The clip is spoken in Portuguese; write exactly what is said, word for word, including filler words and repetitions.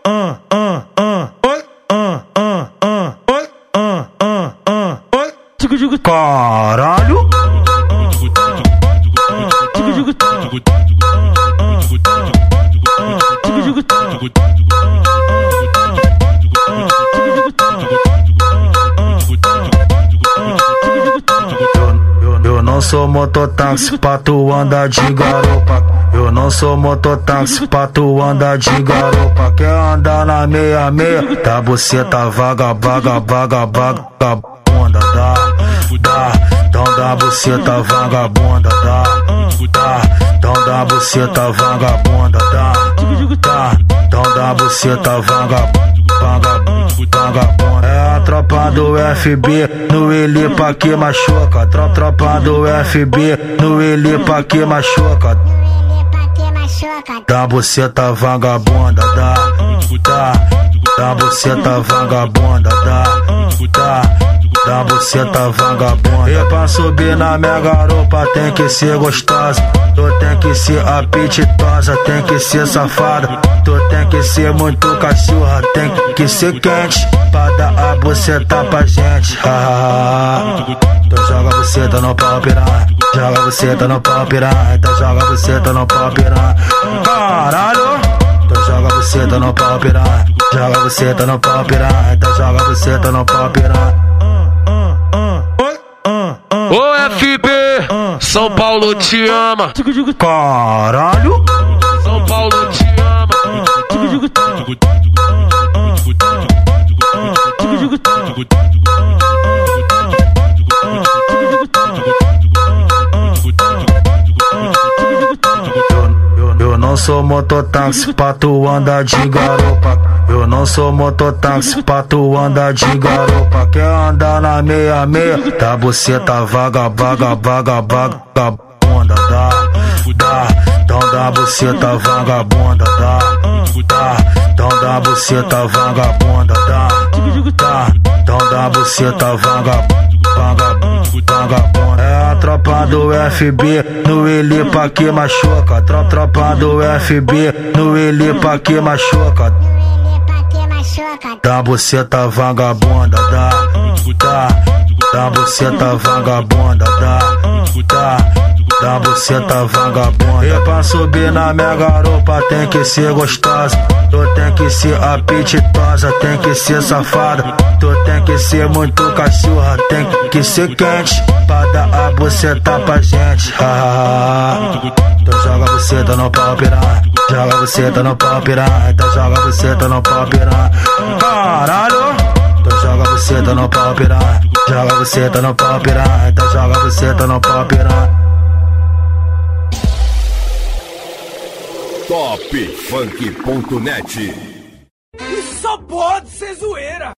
ah, ah, ah, oi, ah, ah, ah, oi, ah, ah, ah, oi. Digo, digo, caralho. Digo, digo, digo, digo, eu não sou mototáxi pra tu andar de garupa. Eu não sou mototáxi pra tu andar de garupa. Quer andar na meia meia, tá buceta vaga, vaga, vaga, vagabunda, dá, dá. Então dá buceta vagabunda, dá, dá. Então dá buceta vagabunda, dá, dá. Então dá buceta vagabunda, vagabunda, vagabunda. É a tropa do F B no Elipa que machuca. Tro, tropa do F B no Elipa que machuca. Dá buceta vagabunda, dá, dá. Dá buceta vagabunda, dá, dá. Dá buceta vagabunda. E pra subir na minha garupa tem que ser gostosa. Tu tem que ser apetitosa, tem que ser safada. Tu tem que ser muito cachorra, tem que ser quente pra dar a buceta pra gente. Tu joga buceta no pau piranha, joga buceta no pau piranha, então joga buceta no pau piranha. Caralho! Tu joga buceta no pau piranha, joga buceta no pau piranha, então joga buceta no pau piranha. Ô F B, São Paulo te ama. Caralho. São Paulo te ama. Eu não sou mototáxi pra tu andar de garupa. Eu não sou mototáxi pra tu andar de garupa. Quer andar na meia meia, tá buceta vaga, vaga, vaga, vagabunda, dá, dá. Então dá buceta vagabunda, dá, dá. Então dá buceta vagabunda, dá, dá. Então dá buceta vagabunda, vagabunda, vagabunda. É a tropa do F B no Elipa que machuca. Tro, tropa do F B no Elipa que machuca. Dá buceta vagabunda, dá, dá. Dá buceta vagabunda, dá, dá. Dá buceta vagabunda. E pra subir na minha garupa tem que ser gostosa. Tu tem que ser apetitosa, tem que ser safada. Tu tem que ser muito cachorra, tem que ser quente pra dar a buceta pra gente. Tu joga buceta no pau piranha, joga buceta no pau piranha, então joga buceta no pau piranha. Caralho! Tu joga buceta no pau piranha, joga buceta no pau piranha, então joga buceta no pau piranha. top funk ponto net. Isso só pode ser zoeira.